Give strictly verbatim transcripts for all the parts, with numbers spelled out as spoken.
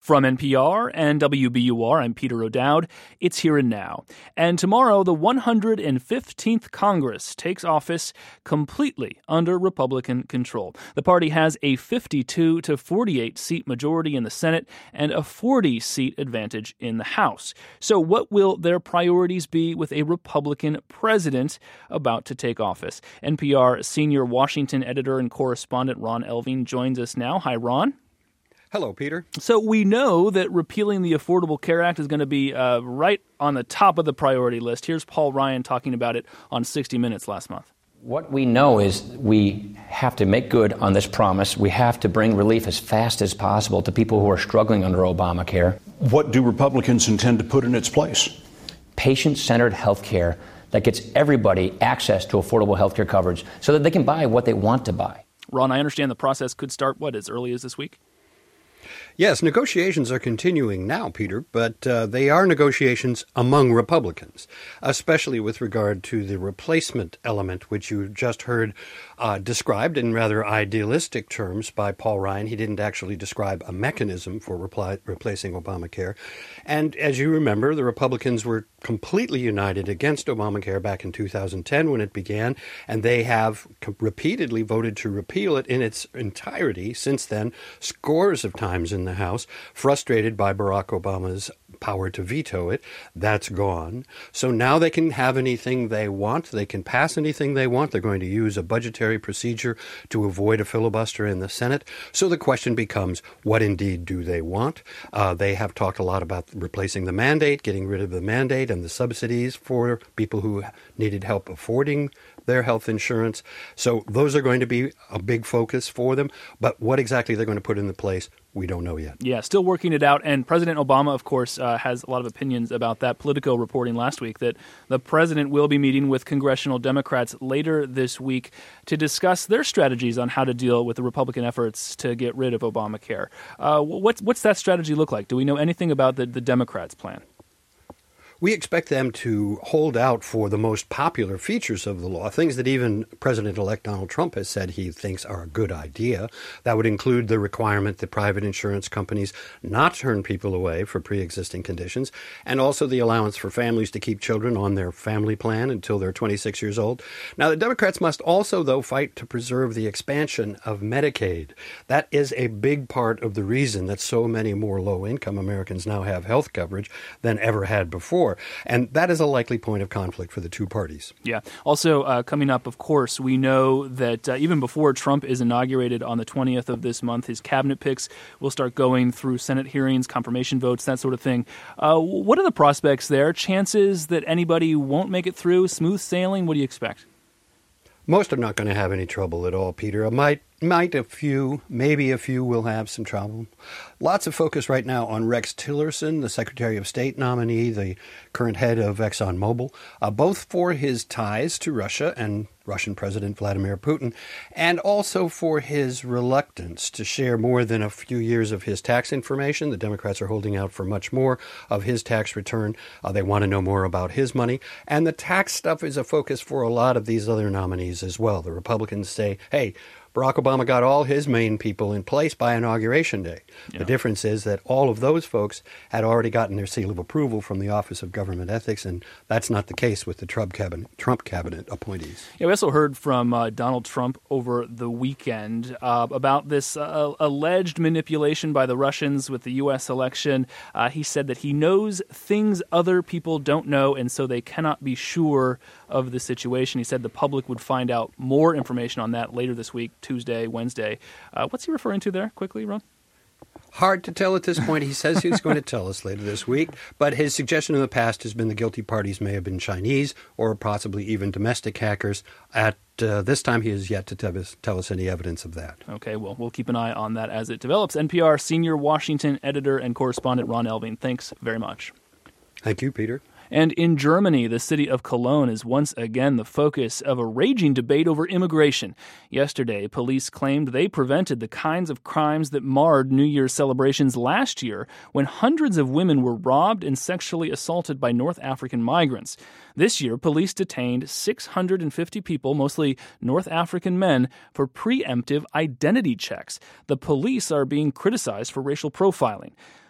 From N P R and W B U R, I'm Peter O'Dowd. It's Here and Now. And tomorrow, the one hundred fifteenth Congress takes office completely under Republican control. The party has a fifty-two to forty-eight seat majority in the Senate and a forty seat advantage in the House. So what will their priorities be with a Republican president about to take office? N P R senior Washington editor and correspondent Ron Elving joins us now. Hi, Ron. Hello, Peter. So we know that repealing the Affordable Care Act is going to be uh, right on the top of the priority list. Here's Paul Ryan talking about it on sixty minutes last month. What we know is we have to make good on this promise. We have to bring relief as fast as possible to people who are struggling under Obamacare. What do Republicans intend to put in its place? Patient-centered health care that gets everybody access to affordable health care coverage so that they can buy what they want to buy. Ron, I understand the process could start, what, as early as this week? Yes, negotiations are continuing now, Peter, but uh, they are negotiations among Republicans, especially with regard to the replacement element, which you just heard uh, described in rather idealistic terms by Paul Ryan. He didn't actually describe a mechanism for reply, replacing Obamacare. And as you remember, the Republicans were completely united against Obamacare back in two thousand ten when it began, and they have co- repeatedly voted to repeal it in its entirety since then, scores of times in the House, frustrated by Barack Obama's power to veto it. That's gone. So now they can have anything they want. They can pass anything they want. They're going to use a budgetary procedure to avoid a filibuster in the Senate. So the question becomes, what indeed do they want? Uh, they have talked a lot about replacing the mandate, getting rid of the mandate and the subsidies for people who needed help affording their health insurance. So those are going to be a big focus for them. But what exactly they're going to put into place, we don't know yet. Yeah, still working it out. And President Obama, of course, uh, has a lot of opinions about that. Politico reporting last week that the president will be meeting with congressional Democrats later this week to discuss their strategies on how to deal with the Republican efforts to get rid of Obamacare. Uh, what's, what's that strategy look like? Do we know anything about the, the Democrats' plan? We expect them to hold out for the most popular features of the law, things that even President-elect Donald Trump has said he thinks are a good idea. That would include the requirement that private insurance companies not turn people away for pre-existing conditions, and also the allowance for families to keep children on their family plan until they're twenty-six years old. Now, the Democrats must also, though, fight to preserve the expansion of Medicaid. That is a big part of the reason that so many more low-income Americans now have health coverage than ever had before. And that is a likely point of conflict for the two parties. Yeah. Also, uh, coming up, of course, we know that uh, even before Trump is inaugurated on the twentieth of this month, his cabinet picks will start going through Senate hearings, confirmation votes, that sort of thing. Uh, what are the prospects there? Chances that anybody won't make it through? Smooth sailing? What do you expect? Most are not going to have any trouble at all, Peter. A might, might a few, maybe a few will have some trouble. Lots of focus right now on Rex Tillerson, the Secretary of State nominee, the current head of ExxonMobil, uh, both for his ties to Russia and Russian President Vladimir Putin, and also for his reluctance to share more than a few years of his tax information. The Democrats are holding out for much more of his tax return. Uh, they want to know more about his money. And the tax stuff is a focus for a lot of these other nominees as well. The Republicans say, hey, Barack Obama got all his main people in place by Inauguration Day. Yeah. The difference is that all of those folks had already gotten their seal of approval from the Office of Government Ethics, and that's not the case with the Trump cabinet, Trump cabinet appointees. Yeah, we also heard from uh, Donald Trump over the weekend uh, about this uh, alleged manipulation by the Russians with the U S election. Uh, he said that he knows things other people don't know, and so they cannot be sure of the situation. He said the public would find out more information on that later this week, Tuesday, Wednesday. Uh, what's he referring to there, quickly, Ron? Hard to tell at this point. He says he's going to tell us later this week, but his suggestion in the past has been the guilty parties may have been Chinese or possibly even domestic hackers. At uh, this time, he has yet to tell us, tell us any evidence of that. Okay, well, we'll keep an eye on that as it develops. N P R senior Washington editor and correspondent Ron Elving, thanks very much. Thank you, Peter. And in Germany, the city of Cologne is once again the focus of a raging debate over immigration. Yesterday, police claimed they prevented the kinds of crimes that marred New Year's celebrations last year when hundreds of women were robbed and sexually assaulted by North African migrants. This year, police detained six hundred fifty people, mostly North African men, for preemptive identity checks. The police are being criticized for racial profiling.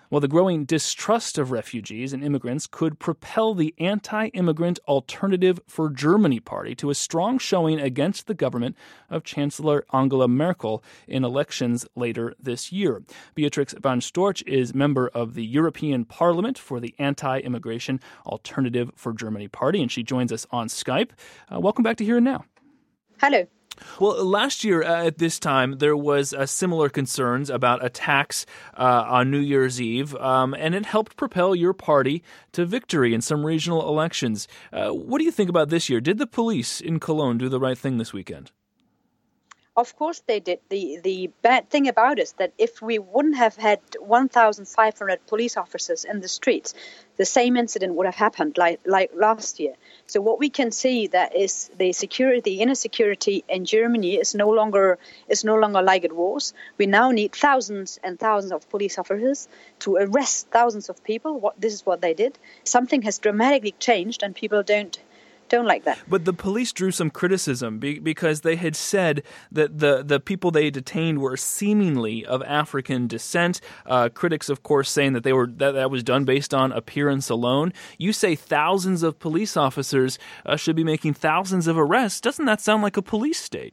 Well, the growing distrust of refugees and immigrants could propel the Anti-Immigrant Alternative for Germany party to a strong showing against the government of Chancellor Angela Merkel in elections later this year. Beatrix von Storch is member of the European Parliament for the Anti-Immigration Alternative for Germany party, and she joins us on Skype. Uh, welcome back to Here and Now. Hello. Well, last year uh, at this time, there was uh, similar concerns about attacks uh, on New Year's Eve, um, and it helped propel your party to victory in some regional elections. Uh, what do you think about this year? Did the police in Cologne do the right thing this weekend? Of course they did. The the bad thing about it is that if we wouldn't have had one thousand five hundred police officers in the streets, the same incident would have happened like like last year. So what we can see that is the security, the inner security in Germany is no longer is no longer like it was. We now need thousands and thousands of police officers to arrest thousands of people. What this is what they did. Something has dramatically changed, and people don't. Don't like that. But the police drew some criticism be- because they had said that the, the people they detained were seemingly of African descent. Uh, critics, of course, saying that they were that, that was done based on appearance alone. You say thousands of police officers uh, should be making thousands of arrests. Doesn't that sound like a police state?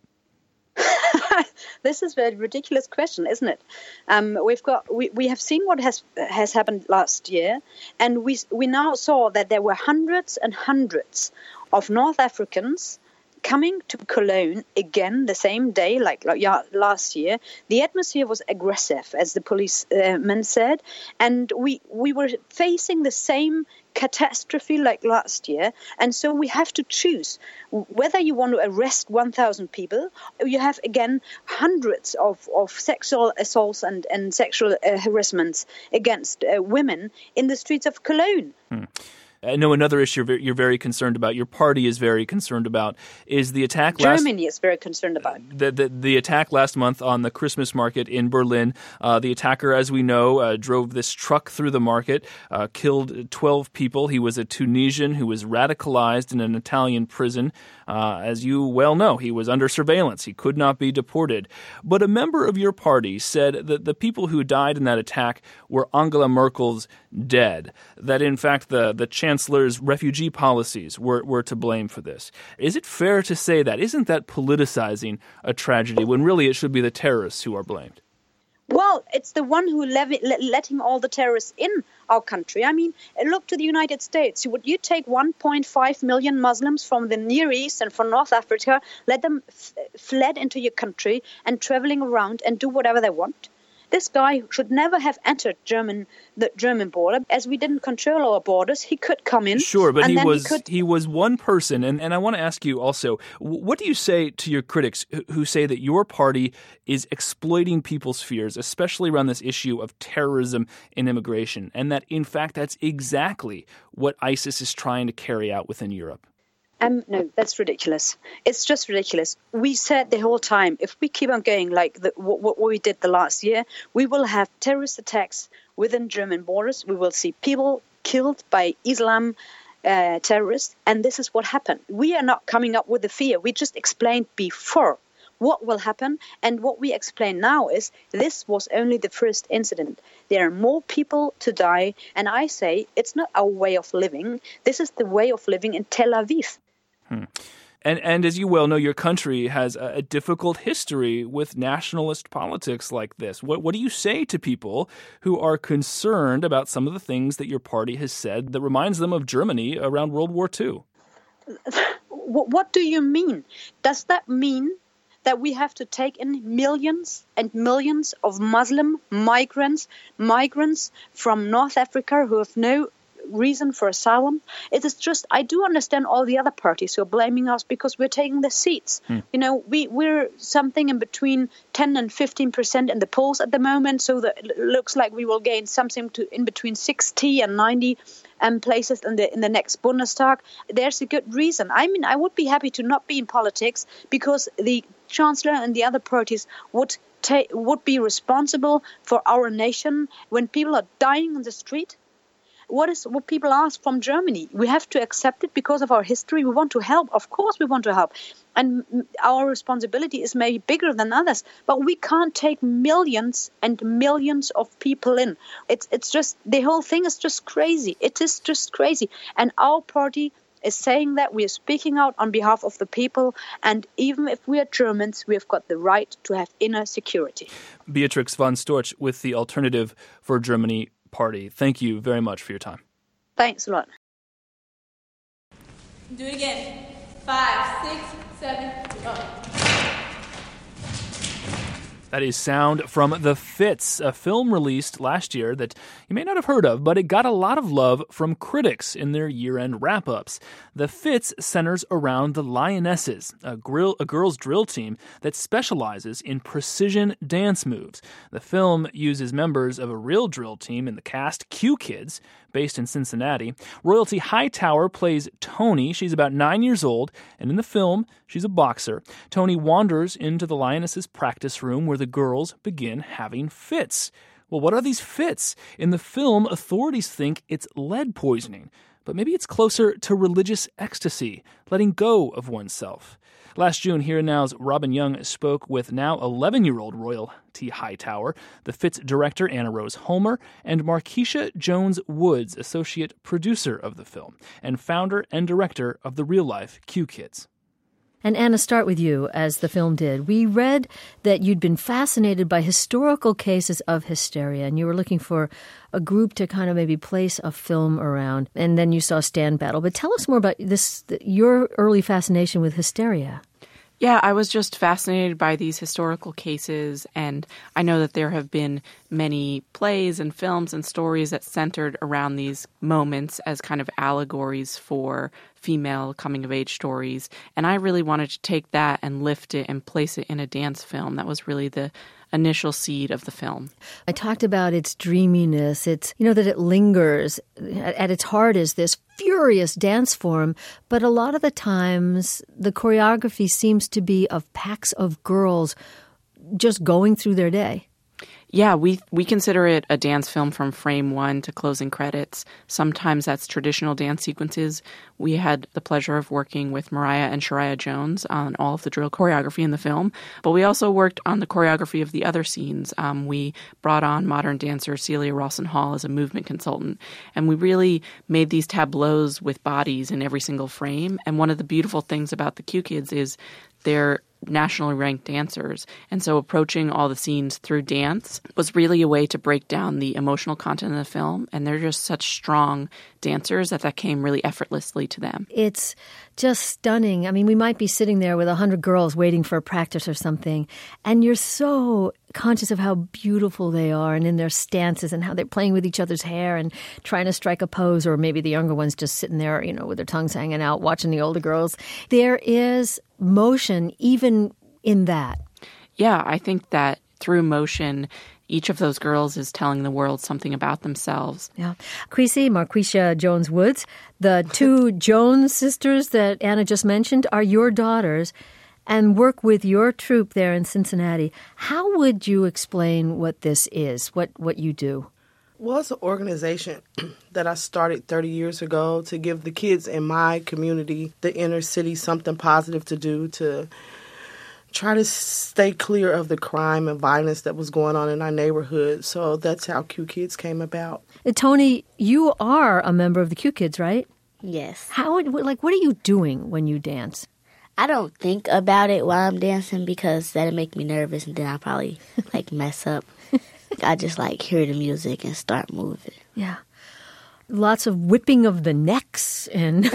This is a ridiculous question, isn't it? Um, we've got we, we have seen what has has happened last year, and we we now saw that there were hundreds and hundreds of North Africans coming to Cologne again the same day like, like yeah, last year. The atmosphere was aggressive, as the policemen uh, said, and we we were facing the same catastrophe like last year. And so we have to choose whether you want to arrest one thousand people, or you have, again, hundreds of, of sexual assaults and, and sexual uh, harassments against uh, women in the streets of Cologne. Hmm. I know another issue you're very concerned about, your party is very concerned about, is the attack last... Germany is very concerned about. The, the, the attack last month on the Christmas market in Berlin. Uh, the attacker, as we know, uh, drove this truck through the market, uh, killed twelve people. He was a Tunisian who was radicalized in an Italian prison. Uh, as you well know, he was under surveillance. He could not be deported. But a member of your party said that the people who died in that attack were Angela Merkel's dead, that in fact the, the Chancellor's refugee policies were, were to blame for this. Is it fair to say that? Isn't that politicizing a tragedy when really it should be the terrorists who are blamed? Well, it's the one who lev- letting all the terrorists in our country. I mean, look to the United States. Would you take one point five million Muslims from the Near East and from North Africa, let them f- fled into your country and traveling around and do whatever they want? This guy should never have entered German the German border. As we didn't control our borders, he could come in. Sure, but and he then was he, could... he was one person. And, and I want to ask you also, what do you say to your critics who say that your party is exploiting people's fears, especially around this issue of terrorism and immigration, and that, in fact, that's exactly what ISIS is trying to carry out within Europe? Um, no, that's ridiculous. It's just ridiculous. We said the whole time, if we keep on going like the, what, what we did the last year, we will have terrorist attacks within German borders. We will see people killed by Islam uh, terrorists. And this is what happened. We are not coming up with the fear. We just explained before what will happen. And what we explain now is this was only the first incident. There are more people to die. And I say it's not our way of living. This is the way of living in Tel Aviv. Hmm. And and as you well know, your country has a, a difficult history with nationalist politics like this. What what do you say to people who are concerned about some of the things that your party has said that reminds them of Germany around World War Two? What do you mean? Does that mean that we have to take in millions and millions of Muslim migrants, migrants from North Africa who have no reason for asylum? It is just, I do understand all the other parties who are blaming us because we're taking the seats. Hmm. You know, we, we're something in between ten and fifteen percent in the polls at the moment, so that it looks like we will gain something to in between sixty and ninety um, places in the in the next Bundestag. There's a good reason. I mean, I would be happy to not be in politics because the Chancellor and the other parties would ta- would be responsible for our nation when people are dying on the street. what is what people ask from Germany. We have to accept it because of our history. We want to help. Of course we want to help. And our responsibility is maybe bigger than others, but we can't take millions and millions of people in. It's it's just, the whole thing is just crazy. It is just crazy. And our party is saying that we are speaking out on behalf of the people, and even if we are Germans, we have got the right to have inner security. Beatrix von Storch with the Alternative for Germany party. Thank you very much for your time. Thanks a lot. Do it again. Five, six, seven, one. That is sound from The Fits, a film released last year that you may not have heard of, but it got a lot of love from critics in their year-end wrap-ups. The Fits centers around the Lionesses, a, grill, a girls' drill team that specializes in precision dance moves. The film uses members of a real drill team in the cast, Q Kids, based in Cincinnati. Royalty Hightower plays Tony. She's about nine years old, and in the film, she's a boxer. Tony wanders into the Lionesses' practice room where the girls begin having fits. Well, what are these fits? In the film, authorities think it's lead poisoning, but maybe it's closer to religious ecstasy, letting go of oneself. Last June, Here and Now's Robin Young spoke with now eleven-year-old Royalty Hightower, the Fits director Anna Rose Homer, and Markeisha Jones-Woods, associate producer of the film, and founder and director of the real-life Q Kids. And Anna, start with you, as the film did. We read that you'd been fascinated by historical cases of hysteria, and you were looking for a group to kind of maybe place a film around, and then you saw Stand Battle. But tell us more about this, your early fascination with hysteria. Yeah, I was just fascinated by these historical cases, and I know that there have been many plays and films and stories that centered around these moments as kind of allegories for female coming-of-age stories. And I really wanted to take that and lift it and place it in a dance film. That was really the initial seed of the film. I talked about its dreaminess. It's, you know, that it lingers. At its heart is this furious dance form, but a lot of the times the choreography seems to be of packs of girls just going through their day. Yeah, we we consider it a dance film from frame one to closing credits. Sometimes that's traditional dance sequences. We had the pleasure of working with Mariah and Shariah Jones on all of the drill choreography in the film, but we also worked on the choreography of the other scenes. Um, we brought on modern dancer Celia Rawson Hall as a movement consultant, and we really made these tableaus with bodies in every single frame. And one of the beautiful things about the Q Kids is they're nationally ranked dancers. And so approaching all the scenes through dance was really a way to break down the emotional content of the film. And they're just such strong dancers that that came really effortlessly to them. It's just stunning. I mean, we might be sitting there with a hundred girls waiting for a practice or something, and you're so conscious of how beautiful they are and in their stances and how they're playing with each other's hair and trying to strike a pose, or maybe the younger ones just sitting there, you know, with their tongues hanging out, watching the older girls. There is motion even in that. Yeah, I think that through motion, each of those girls is telling the world something about themselves. Yeah. Creasy, Markeisha Jones-Woods, the two Jones sisters that Anna just mentioned are your daughters and work with your troupe there in Cincinnati. How would you explain what this is, what, what you do? Well, it's an organization that I started thirty years ago to give the kids in my community, the inner city, something positive to do, to try to stay clear of the crime and violence that was going on in our neighborhood. So that's how Q Kids came about. Uh, Tony, you are a member of the Q Kids, right? Yes. How? Like, what are you doing when you dance? I don't think about it while I'm dancing because that'll make me nervous, and then I'll probably like mess up. I just like hear the music and start moving. Yeah. Lots of whipping of the necks and,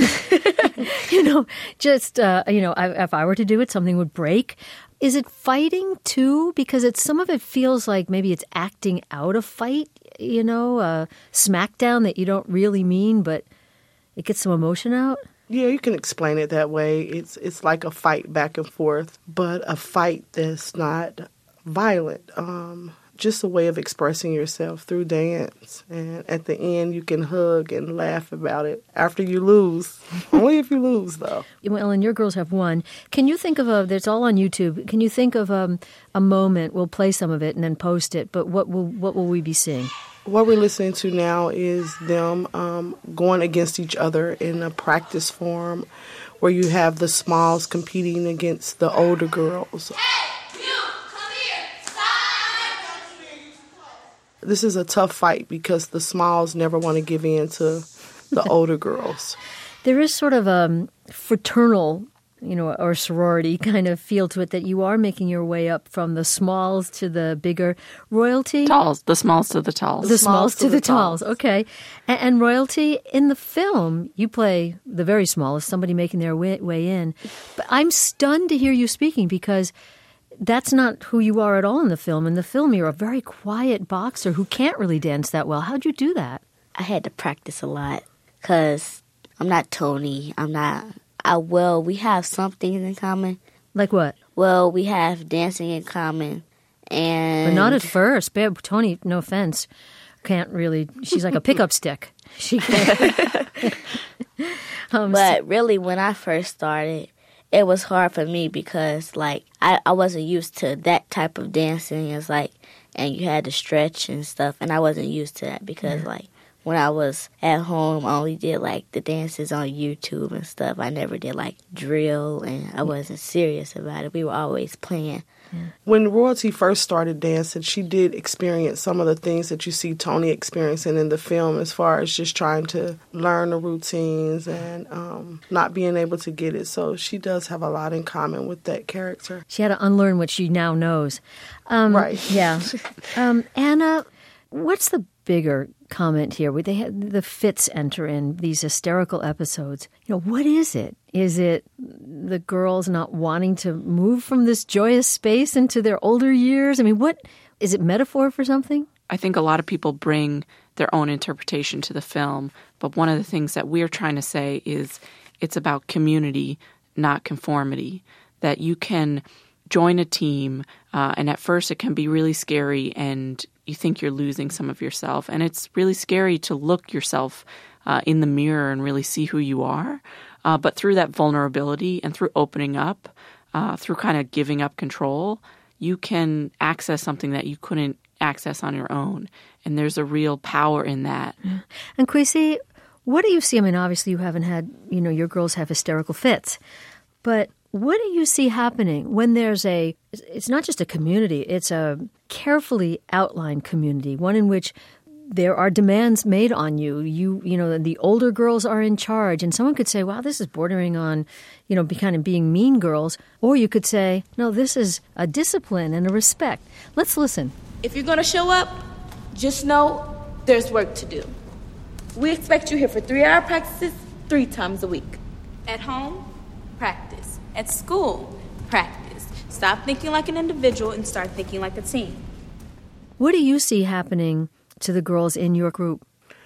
you know, just, uh, you know, I, if I were to do it, something would break. Is it fighting too? Because it's some of it feels like maybe it's acting out a fight, you know, a smackdown that you don't really mean, but it gets some emotion out. Yeah, you can explain it that way. It's it's like a fight back and forth, but a fight that's not violent. Um, just a way of expressing yourself through dance. And at the end, you can hug and laugh about it after you lose. Only if you lose, though. Well, and your girls have won. Can you think of a, that's all on YouTube, can you think of a, a moment, we'll play some of it and then post it, but what will what will we be seeing? What we're listening to now is them um, going against each other in a practice form where you have the smalls competing against the older girls. Hey, you, come here. Stop. This is a tough fight because the smalls never want to give in to the older girls. There is sort of a fraternal, you know, or sorority kind of feel to it that you are making your way up from the smalls to the bigger. Royalty? Talls. The smalls to the talls. The smalls, smalls to, to the, the talls. talls. Okay. And, and Royalty, in the film, you play the very smallest, somebody making their way, way in. But I'm stunned to hear you speaking because that's not who you are at all in the film. In the film, you're a very quiet boxer who can't really dance that well. How'd you do that? I had to practice a lot because I'm not Tony. I'm not... I, well, we have some things in common. Like what? Well, we have dancing in common. And but not at first. Babe, Tony, no offense, can't really... She's like a pickup stick. She can't. um, but really, when I first started, it was hard for me because, like, I, I wasn't used to that type of dancing. It's like, and you had to stretch and stuff, and I wasn't used to that because, yeah. like, when I was at home, I only did, like, the dances on YouTube and stuff. I never did, like, drill, and I wasn't serious about it. We were always playing. Yeah. When Royalty first started dancing, she did experience some of the things that you see Tony experiencing in the film as far as just trying to learn the routines and um, not being able to get it. So she does have a lot in common with that character. She had to unlearn what she now knows. Um, right. Yeah. um, Anna, what's the bigger comment here? They had the fits enter in, these hysterical episodes. You know, what is it? Is it the girls not wanting to move from this joyous space into their older years? I mean, what is it, metaphor for something? I think a lot of people bring their own interpretation to the film, but one of the things that we're trying to say is it's about community, not conformity, that you can join a team, uh, and at first it can be really scary and you think you're losing some of yourself. And it's really scary to look yourself uh, in the mirror and really see who you are. Uh, but through that vulnerability and through opening up, uh, through kind of giving up control, you can access something that you couldn't access on your own. And there's a real power in that. Yeah. And Kwesi, what do you see? I mean, obviously you haven't had, you know, your girls have hysterical fits. But what do you see happening when there's a, it's not just a community, it's a carefully outlined community, one in which there are demands made on you. You, you know, the older girls are in charge, and someone could say, wow, this is bordering on, you know, be kind of being mean girls. Or you could say, no, this is a discipline and a respect. Let's listen. If you're going to show up, just know there's work to do. We expect you here for three-hour practices three times a week. At home, practice. At school, practice. Stop thinking like an individual and start thinking like a team. What do you see happening to the girls in your group?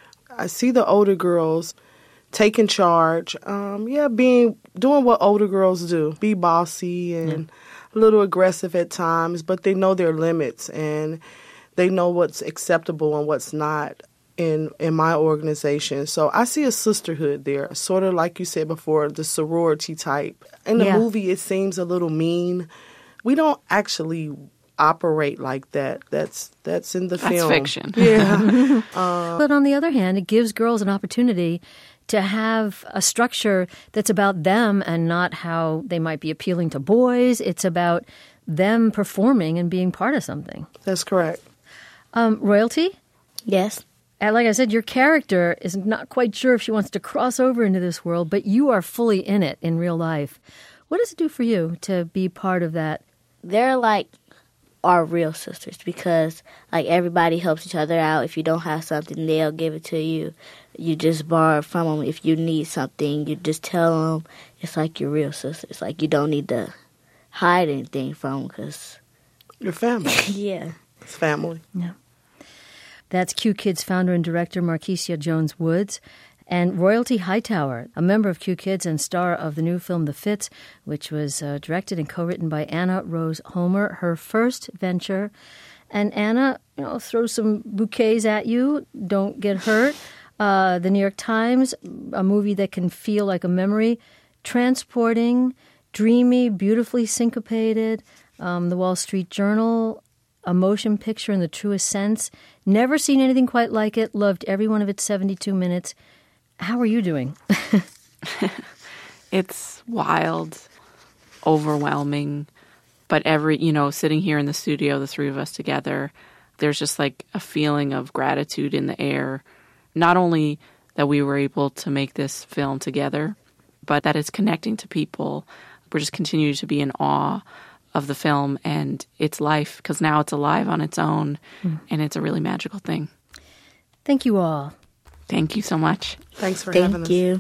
I see the older girls taking charge. Um, yeah, being doing what older girls do. Be bossy and yeah. a little aggressive at times, but they know their limits and they know what's acceptable and what's not in in my organization. So I see a sisterhood there, sort of like you said before, the sorority type. In the yeah. movie, it seems a little mean. We don't actually operate like that. That's that's in the that's film. That's fiction. Yeah. uh, but on the other hand, it gives girls an opportunity to have a structure that's about them and not how they might be appealing to boys. It's about them performing and being part of something. That's correct. Um, Royalty? Yes. And like I said, your character is not quite sure if she wants to cross over into this world, but you are fully in it in real life. What does it do for you to be part of that? They're like our real sisters because like everybody helps each other out. If you don't have something, they'll give it to you. You just borrow from them. If you need something, you just tell them. It's like your real sisters. Like you don't need to hide anything from them because your family. Yeah. It's family. Yeah. That's Q Kids founder and director Markesia Jones Woods. And Royalty Hightower, a member of Q Kids and star of the new film The Fits, which was uh, directed and co-written by Anna Rose Homer, her first venture. And Anna, you know, throw some bouquets at you. Don't get hurt. Uh, the New York Times, a movie that can feel like a memory. Transporting, dreamy, beautifully syncopated. Um, the Wall Street Journal, a motion picture in the truest sense. Never seen anything quite like it. Loved every one of its seventy-two minutes. How are you doing? It's wild, overwhelming. But every, you know, sitting here in the studio, the three of us together, there's just like a feeling of gratitude in the air. Not only that we were able to make this film together, but that it's connecting to people. We're just continuing to be in awe of the film and its life, because now it's alive on its own, mm. and it's a really magical thing. Thank you all. Thank you so much. Thanks for Thank having us. Thank you.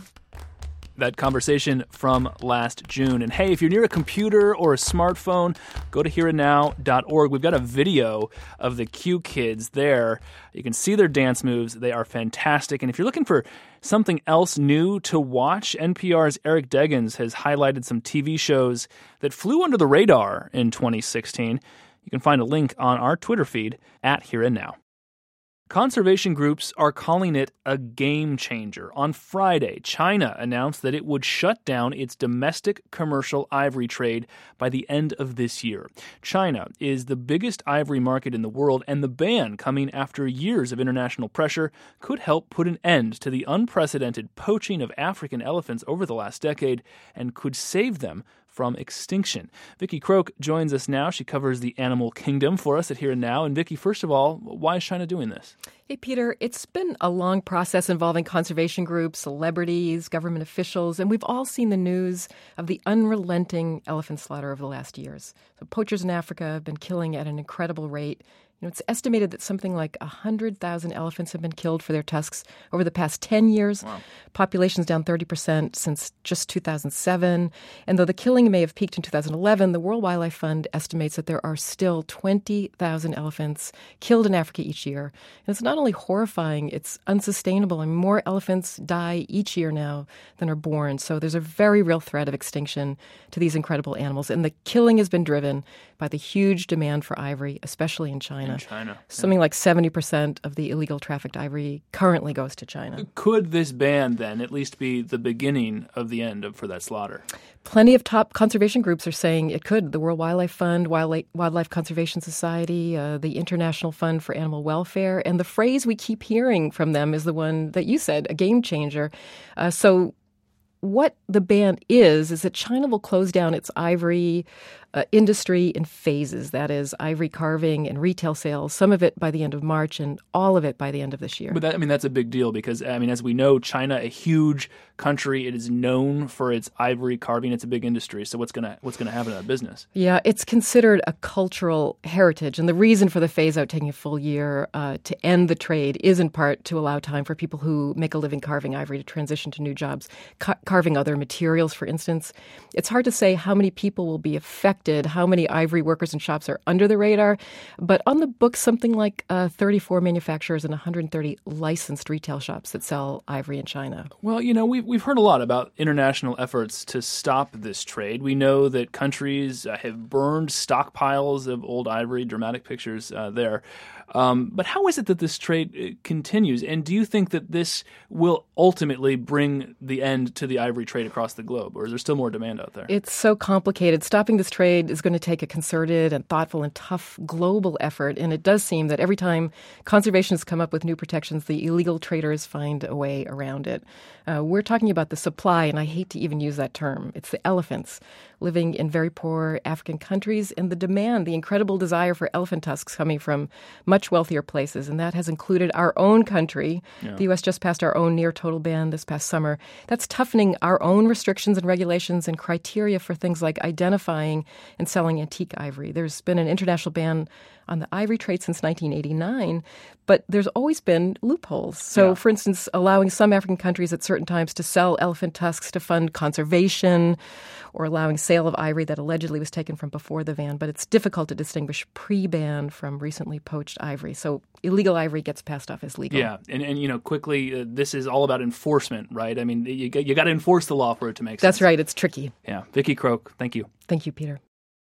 That conversation from last June. And hey, if you're near a computer or a smartphone, go to here and now dot org. We've got a video of the Q Kids there. You can see their dance moves. They are fantastic. And if you're looking for something else new to watch, N P R's Eric Deggans has highlighted some T V shows that flew under the radar in twenty sixteen. You can find a link on our Twitter feed at Here and Now. Conservation groups are calling it a game changer. On Friday, China announced that it would shut down its domestic commercial ivory trade by the end of this year. China is the biggest ivory market in the world, and the ban, coming after years of international pressure, could help put an end to the unprecedented poaching of African elephants over the last decade and could save them from extinction. Vicki Croak joins us now. She covers the animal kingdom for us at Here and Now. And Vicki, first of all, why is China doing this? Hey, Peter, it's been a long process involving conservation groups, celebrities, government officials, and we've all seen the news of the unrelenting elephant slaughter over the last years. So poachers in Africa have been killing at an incredible rate. You know, it's estimated that something like one hundred thousand elephants have been killed for their tusks over the past ten years. Wow. Population's down thirty percent since just two thousand seven. And though the killing may have peaked in two thousand eleven, the World Wildlife Fund estimates that there are still twenty thousand elephants killed in Africa each year. And it's not only horrifying, it's unsustainable. I mean, more elephants die each year now than are born. So there's a very real threat of extinction to these incredible animals. And the killing has been driven by the huge demand for ivory, especially in China. In China. Yeah. Something like seventy percent of the illegal trafficked ivory currently goes to China. Could this ban then at least be the beginning of the end of, for that slaughter? Plenty of top conservation groups are saying it could. The World Wildlife Fund, Wildlife, Wildlife Conservation Society, uh, the International Fund for Animal Welfare. And the phrase we keep hearing from them is the one that you said, a game changer. Uh, so what the ban is, is that China will close down its ivory uh, industry in phases. That is, ivory carving and retail sales, some of it by the end of March and all of it by the end of this year. But that, I mean, that's a big deal because, I mean, as we know, China, a huge country, it is known for its ivory carving. It's a big industry. So what's going to what's going to happen to that business? Yeah, it's considered a cultural heritage. And the reason for the phase-out taking a full year uh, to end the trade is in part to allow time for people who make a living carving ivory to transition to new jobs, ca- carving other materials, for instance. It's hard to say how many people will be affected, how many ivory workers and shops are under the radar. But on the books, something like uh, thirty-four manufacturers and one hundred thirty licensed retail shops that sell ivory in China. Well, you know, we've, we've heard a lot about international efforts to stop this trade. We know that countries uh, have burned stockpiles of old ivory, dramatic pictures uh, there. Um, but how is it that this trade continues? And do you think that this will ultimately bring the end to the ivory trade across the globe? Or is there still more demand out there? It's so complicated. Stopping this trade is going to take a concerted and thoughtful and tough global effort. And it does seem that every time conservationists come up with new protections, the illegal traders find a way around it. Uh, we're talking about the supply, and I hate to even use that term. It's the elephants living in very poor African countries, and the demand, the incredible desire for elephant tusks coming from much wealthier places. And that has included our own country. Yeah. The U S just passed our own near-total ban this past summer. That's toughening our own restrictions and regulations and criteria for things like identifying and selling antique ivory. There's been an international ban on the ivory trade since nineteen eighty-nine, but there's always been loopholes. So, yeah. for instance, allowing some African countries at certain times to sell elephant tusks to fund conservation, or allowing sale of ivory that allegedly was taken from before the ban. But it's difficult to distinguish pre-ban from recently poached ivory. So illegal ivory gets passed off as legal. Yeah, and, and you know, quickly, uh, this is all about enforcement, right? I mean, you, you got to enforce the law for it to make sense. That's right. It's tricky. Yeah. Vicki Croak, thank you. Thank you, Peter.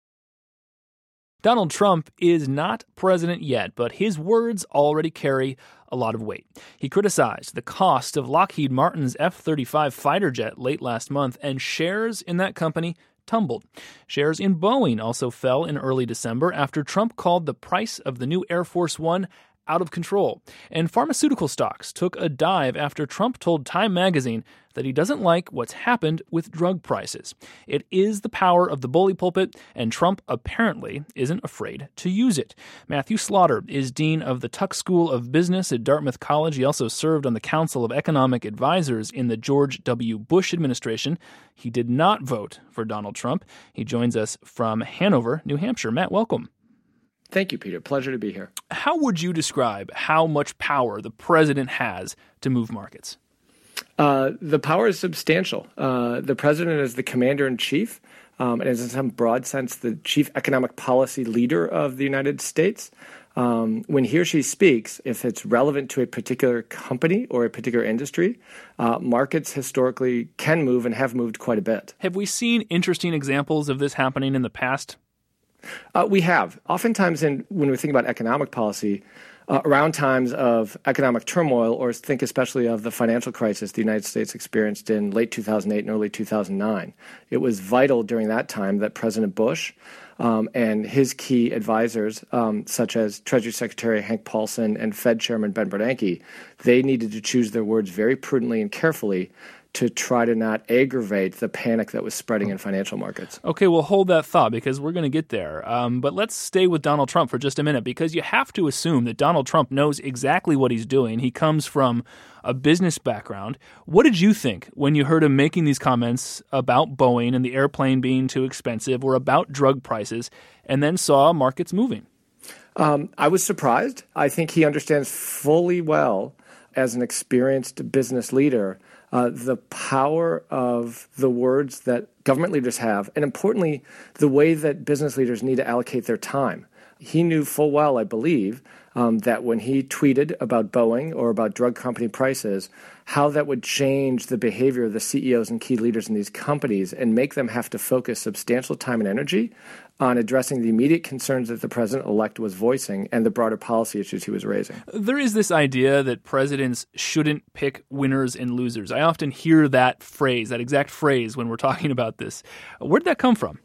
Donald Trump is not president yet, but his words already carry a lot of weight. He criticized the cost of Lockheed Martin's F thirty-five fighter jet late last month, and shares in that company tumbled. Shares in Boeing also fell in early December after Trump called the price of the new Air Force One out of control. And pharmaceutical stocks took a dive after Trump told Time magazine that he doesn't like what's happened with drug prices. It is the power of the bully pulpit, and Trump apparently isn't afraid to use it. Matthew Slaughter is dean of the Tuck School of Business at Dartmouth College. He also served on the Council of Economic Advisors in the George W. Bush administration. He did not vote for Donald Trump. He joins us from Hanover, New Hampshire. Matt, welcome. Thank you, Peter. Pleasure to be here. How would you describe how much power the president has to move markets? Uh, the power is substantial. Uh, the president is the commander-in-chief, um, and is in some broad sense the chief economic policy leader of the United States. Um, when he or she speaks, if it's relevant to a particular company or a particular industry, uh, markets historically can move and have moved quite a bit. Have we seen interesting examples of this happening in the past? Uh, we have. Oftentimes in, when we think about economic policy, uh, around times of economic turmoil, or think especially of the financial crisis the United States experienced in late two thousand eight and early two thousand nine, it was vital during that time that President Bush um, and his key advisors, um, such as Treasury Secretary Hank Paulson and Fed Chairman Ben Bernanke, they needed to choose their words very prudently and carefully to try to not aggravate the panic that was spreading in financial markets. Okay, well, hold that thought because we're going to get there. Um, but let's stay with Donald Trump for just a minute because you have to assume that Donald Trump knows exactly what he's doing. He comes from a business background. What did you think when you heard him making these comments about Boeing and the airplane being too expensive or about drug prices and then saw markets moving? Um, I was surprised. I think he understands fully well as an experienced business leader Uh, the power of the words that government leaders have, and importantly, the way that business leaders need to allocate their time. He knew full well, I believe, um, that when he tweeted about Boeing or about drug company prices, how that would change the behavior of the C E Os and key leaders in these companies and make them have to focus substantial time and energy on addressing the immediate concerns that the president-elect was voicing and the broader policy issues he was raising. There is this idea that presidents shouldn't pick winners and losers. I often hear that phrase, that exact phrase, when we're talking about this. Where did that come from?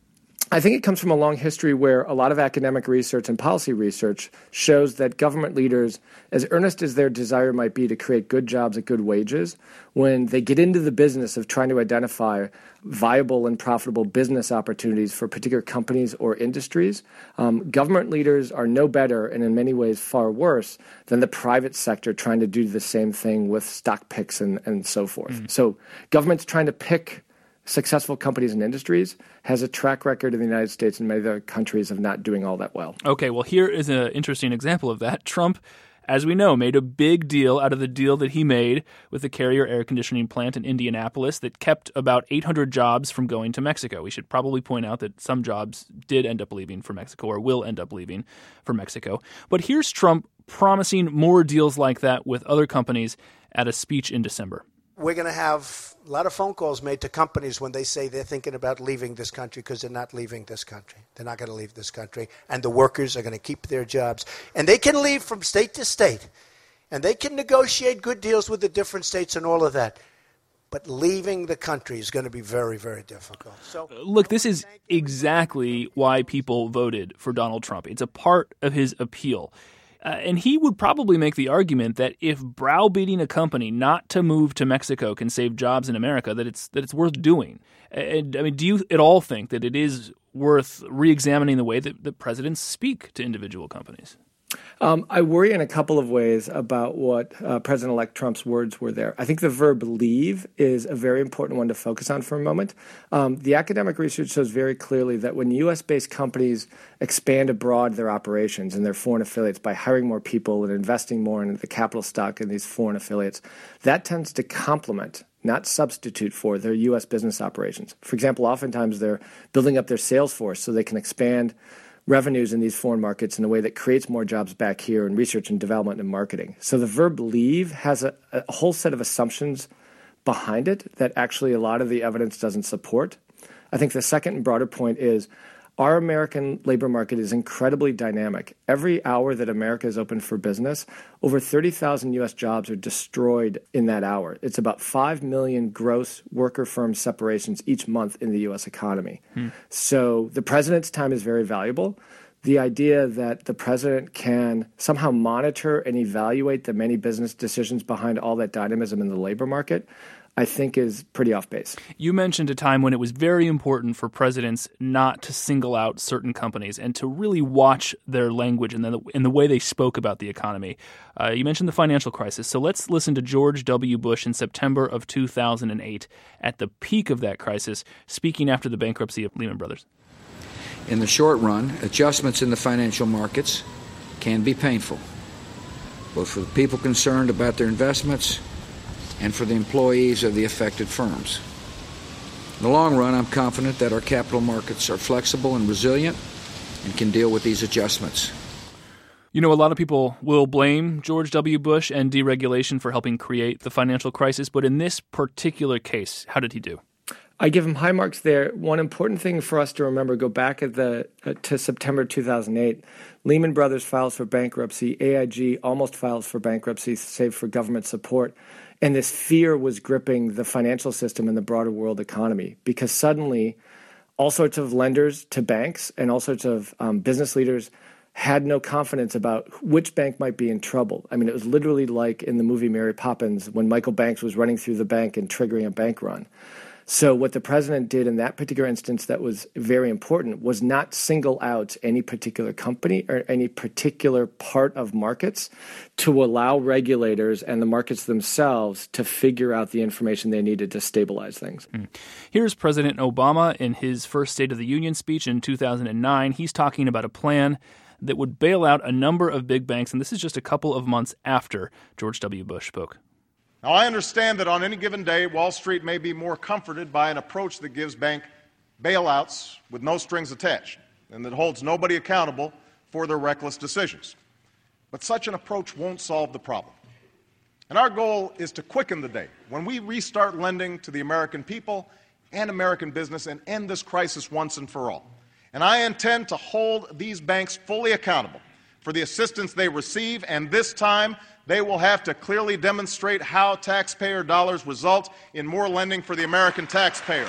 I think it comes from a long history where a lot of academic research and policy research shows that government leaders, as earnest as their desire might be to create good jobs at good wages, when they get into the business of trying to identify viable and profitable business opportunities for particular companies or industries, um, government leaders are no better and in many ways far worse than the private sector trying to do the same thing with stock picks and, and so forth. Mm-hmm. So government's trying to pick successful companies and industries has a track record in the United States and many other countries of not doing all that well. Okay, well, here is an interesting example of that. Trump, as we know, made a big deal out of the deal that he made with the Carrier air conditioning plant in Indianapolis that kept about eight hundred jobs from going to Mexico. We should probably point out that some jobs did end up leaving for Mexico or will end up leaving for Mexico. But here's Trump promising more deals like that with other companies at a speech in December. We're going to have a lot of phone calls made to companies when they say they're thinking about leaving this country because they're not leaving this country. They're not going to leave this country. And the workers are going to keep their jobs. And they can leave from state to state. And they can negotiate good deals with the different states and all of that. But leaving the country is going to be very, very difficult. So, look, this is exactly why people voted for Donald Trump. It's a part of his appeal. Uh, and he would probably make the argument that if browbeating a company not to move to Mexico can save jobs in America, that it's that it's worth doing. And I mean, do you at all think that it is worth re-examining the way that, that presidents speak to individual companies? Um, I worry in a couple of ways about what uh, President-elect Trump's words were there. I think the verb leave is a very important one to focus on for a moment. Um, the academic research shows very clearly that when U S-based companies expand abroad their operations and their foreign affiliates by hiring more people and investing more in the capital stock in these foreign affiliates, that tends to complement, not substitute for, their U S business operations. For example, oftentimes they're building up their sales force so they can expand revenues in these foreign markets in a way that creates more jobs back here in research and development and marketing. So the verb leave has a, a whole set of assumptions behind it that actually a lot of the evidence doesn't support. I think the second and broader point is Our American labor market is incredibly dynamic. Every hour that America is open for business, over thirty thousand U S jobs are destroyed in that hour. It's about five million gross worker-firm separations each month in the U S economy. Hmm. So the president's time is very valuable. The idea that the president can somehow monitor and evaluate the many business decisions behind all that dynamism in the labor market, I think is pretty off base. You mentioned a time when it was very important for presidents not to single out certain companies and to really watch their language and the, and the way they spoke about the economy. Uh, you mentioned the financial crisis. So let's listen to George W. Bush in September of two thousand eight at the peak of that crisis, speaking after the bankruptcy of Lehman Brothers. In the short run, adjustments in the financial markets can be painful, both for the people concerned about their investments and for the employees of the affected firms. In the long run, I'm confident that our capital markets are flexible and resilient and can deal with these adjustments. You know, a lot of people will blame George W. Bush and deregulation for helping create the financial crisis, but in this particular case, how did he do? I give him high marks there. One important thing for us to remember, go back at the uh, to September two thousand eight. Lehman Brothers files for bankruptcy. A I G almost files for bankruptcy, save for government support. And this fear was gripping the financial system and the broader world economy because suddenly all sorts of lenders to banks and all sorts of um, business leaders had no confidence about which bank might be in trouble. I mean, it was literally like in the movie Mary Poppins when Michael Banks was running through the bank and triggering a bank run. So what the president did in that particular instance that was very important was not single out any particular company or any particular part of markets to allow regulators and the markets themselves to figure out the information they needed to stabilize things. Mm. Here's President Obama in his first State of the Union speech in two thousand nine. He's talking about a plan that would bail out a number of big banks, and this is just a couple of months after George W. Bush spoke. Now, I understand that on any given day, Wall Street may be more comforted by an approach that gives bank bailouts with no strings attached and that holds nobody accountable for their reckless decisions. But such an approach won't solve the problem. And our goal is to quicken the day when we restart lending to the American people and American business and end this crisis once and for all. And I intend to hold these banks fully accountable for the assistance they receive, and this time they will have to clearly demonstrate how taxpayer dollars result in more lending for the American taxpayer.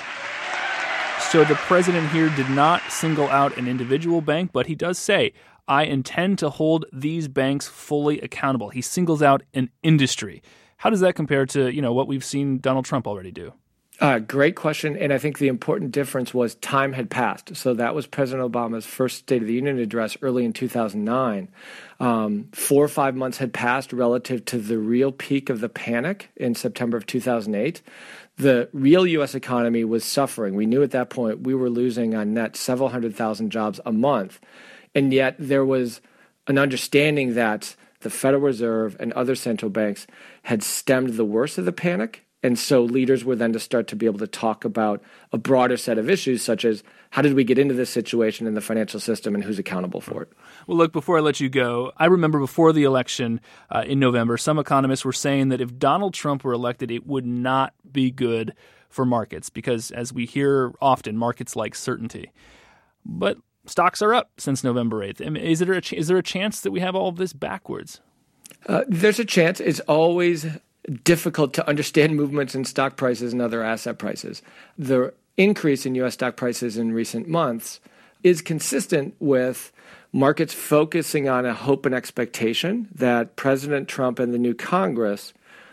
So the president here did not single out an individual bank, but he does say, I intend to hold these banks fully accountable. He singles out an industry. How does that compare to, you know, what we've seen Donald Trump already do? Uh, great question. And I think the important difference was time had passed. So that was President Obama's first State of the Union address early in two thousand nine. Um, four or five months had passed relative to the real peak of the panic in September of two thousand eight. The real U S economy was suffering. We knew at that point we were losing on net several hundred thousand jobs a month. And yet there was an understanding that the Federal Reserve and other central banks had stemmed the worst of the panic. And so leaders were then to start to be able to talk about a broader set of issues, such as how did we get into this situation in the financial system and who's accountable for it? Well, look, before I let you go, I remember before the election uh, in November, some economists were saying that if Donald Trump were elected, it would not be good for markets because, as we hear often, markets like certainty. But stocks are up since November eighth. I mean, is there a ch- is there a chance that we have all of this backwards? Uh, there's a chance. It's always difficult to understand movements in stock prices and other asset prices. The increase in U S stock prices in recent months is consistent with markets focusing on a hope and expectation that President Trump and the new Congress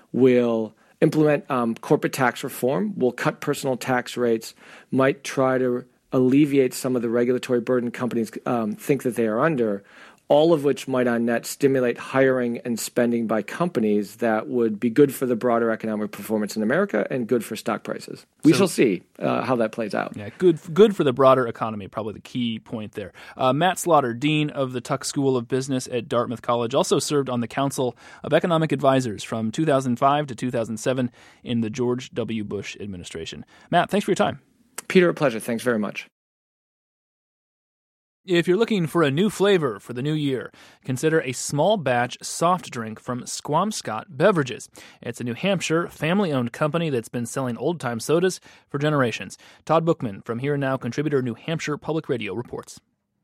will implement um, corporate tax reform, will cut personal tax rates, might try to alleviate some of the regulatory burden companies um, think that they are under, all of which might on net stimulate hiring and spending by companies that would be good for the broader economic performance in America and good for stock prices. We so, shall see uh, how that plays out. Yeah, good good for the broader economy, probably the key point there. Uh, Matt Slaughter, Dean of the Tuck School of Business at Dartmouth College, also served on the Council of Economic Advisors from two thousand five to two thousand seven in the George W. Bush administration. Matt, thanks for your time. Peter, a pleasure. Thanks very much. If you're looking for a new flavor for the new year, consider a small batch soft drink from Squamscott Beverages. It's a New Hampshire family-owned company that's been selling old-time sodas for generations. Todd Bookman from Here and Now contributor, New Hampshire Public Radio, reports.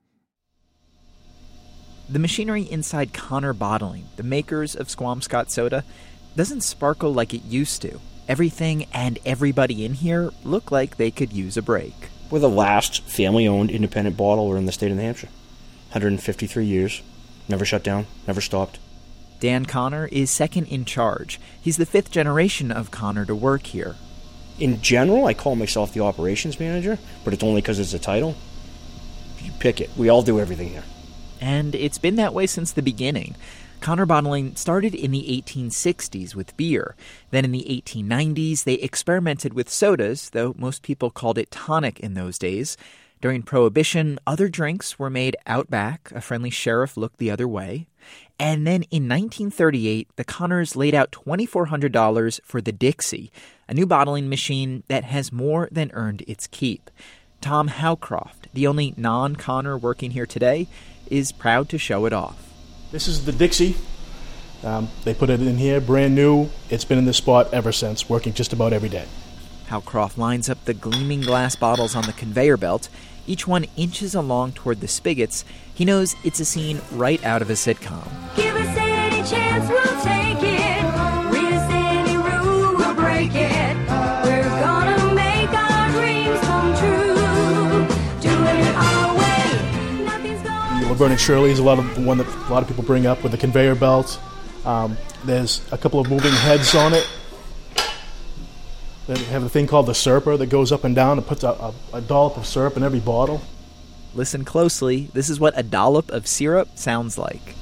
The machinery inside Connor Bottling, the makers of Squamscott soda, doesn't sparkle like it used to. Everything and everybody in here look like they could use a break. We're the last family-owned independent bottler in the state of New Hampshire. one hundred fifty-three years. Never shut down. Never stopped. Dan Connor is second in charge. He's the fifth generation of Connor to work here. In general, I call myself the operations manager, but it's only because it's a title. You pick it. We all do everything here. And it's been that way since the beginning. Connor Bottling started in the eighteen sixties with beer. Then in the eighteen nineties, they experimented with sodas, though most people called it tonic in those days. During Prohibition, other drinks were made out back. A friendly sheriff looked the other way. And then in nineteen thirty-eight, the Connors laid out two thousand four hundred dollars for the Dixie, a new bottling machine that has more than earned its keep. Tom Howcroft, the only non-Connor working here today, is proud to show it off. This is the Dixie. Um, they put it in here, brand new. It's been in this spot ever since, working just about every day. Howcroft lines up the gleaming glass bottles on the conveyor belt. Each one inches along toward the spigots. He knows it's a scene right out of a sitcom. Give us any chance, we'll take it. Resist any rule, we'll break it. We're gonna make our dreams come true. Doing it our way. Laverne and Shirley is a lot of the one that a lot of people bring up with the conveyor belt. Um, there's a couple of moving heads on it. They have a thing called the Serper that goes up and down and puts a, a, a dollop of syrup in every bottle. Listen closely. This is what a dollop of syrup sounds like.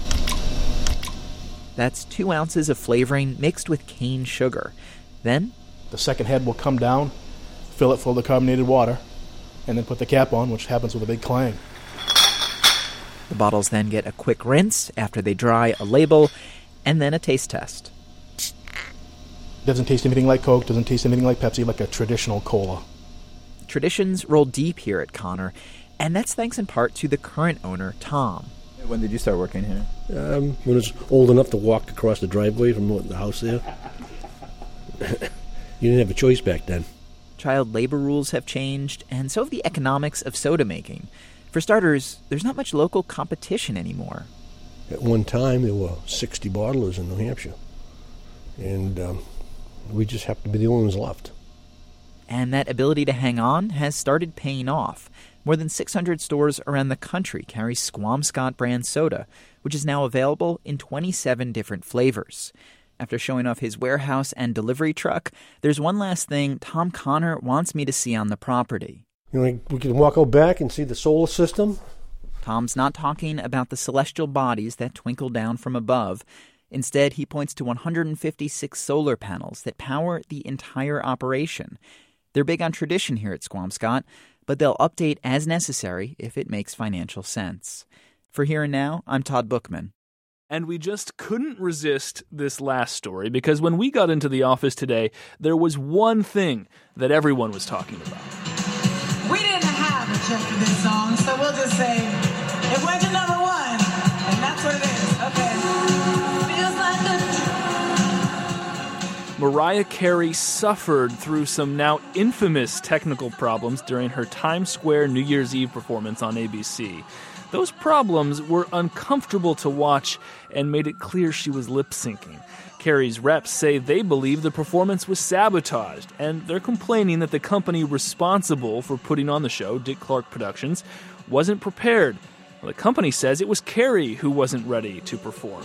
That's two ounces of flavoring mixed with cane sugar. Then the second head will come down, fill it full of carbonated water, and then put the cap on, which happens with a big clang. The bottles then get a quick rinse after they dry, a label, and then a taste test. Doesn't taste anything like Coke, doesn't taste anything like Pepsi, like a traditional cola. Traditions roll deep here at Connor, and that's thanks in part to the current owner, Tom. When did you start working here? Um, when I was old enough to walk across the driveway from the house there. You didn't have a choice back then. Child labor rules have changed, and so have the economics of soda making. For starters, there's not much local competition anymore. At one time, there were sixty bottlers in New Hampshire, and um, we just happen to be the only ones left. And that ability to hang on has started paying off. More than six hundred stores around the country carry Squamscott brand soda, which is now available in twenty-seven different flavors. After showing off his warehouse and delivery truck, there's one last thing Tom Connor wants me to see on the property. You know, we can walk out back and see the solar system. Tom's not talking about the celestial bodies that twinkle down from above. Instead, he points to one hundred fifty-six solar panels that power the entire operation. They're big on tradition here at Squamscott, but they'll update as necessary if it makes financial sense. For Here and Now, I'm Todd Bookman. And we just couldn't resist this last story because when we got into the office today, there was one thing that everyone was talking about. We didn't have a check for this song, so we'll just say it went to number one, and that's what it is. Okay. Feels like a... Mariah Carey suffered through some now infamous technical problems during her Times Square New Year's Eve performance on A B C. Those problems were uncomfortable to watch and made it clear she was lip-syncing. Carey's reps say they believe the performance was sabotaged, and they're complaining that the company responsible for putting on the show, Dick Clark Productions, wasn't prepared. Well, the company says it was Carey who wasn't ready to perform.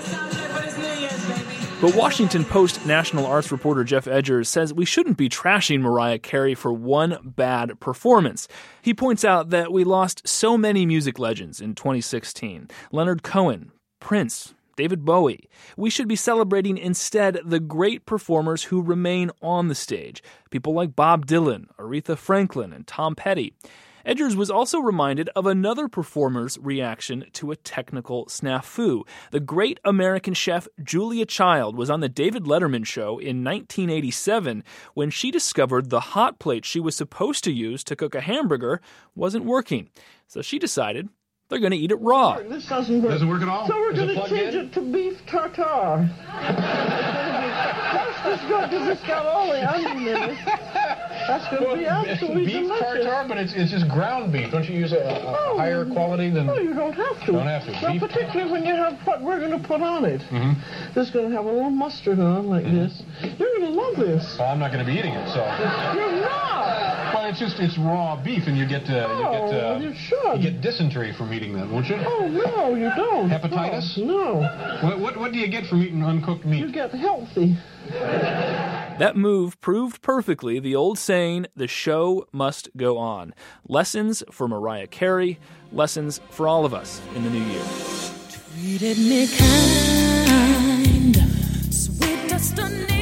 But Washington Post national arts reporter Jeff Edgers says we shouldn't be trashing Mariah Carey for one bad performance. He points out that we lost so many music legends in twenty sixteen. Leonard Cohen, Prince, David Bowie. We should be celebrating instead the great performers who remain on the stage. People like Bob Dylan, Aretha Franklin, and Tom Petty. Edgers was also reminded of another performer's reaction to a technical snafu. The great American chef Julia Child was on the David Letterman show in nineteen eighty-seven when she discovered the hot plate she was supposed to use to cook a hamburger wasn't working. So she decided they're going to eat it raw. This doesn't work. Doesn't work at all? So we're Is going it to plugged change in? it to beef tartare. That's just good because it's got all the onion in it. That's going to be absolutely beef delicious. tartare, but it's, it's just ground beef. Don't you use a, a Oh, higher quality than... No, you don't have to. Don't have to. Well, Beef- particularly when you have what we're going to put on it. Mm-hmm. This is going to have a little mustard on like this. You're going to love this. Well, I'm not going to be eating it, so... You're not. Well, it's just, it's raw beef, and you get, uh, Oh, you get, uh, well, you should. you get dysentery from eating that, won't you? Oh, no, you don't. Hepatitis? No. What, what, what do you get from eating uncooked meat? You get healthy. That move proved perfectly the old saying, the show must go on. Lessons for Mariah Carey, lessons for all of us in the new year. Treated me kind, sweet destination.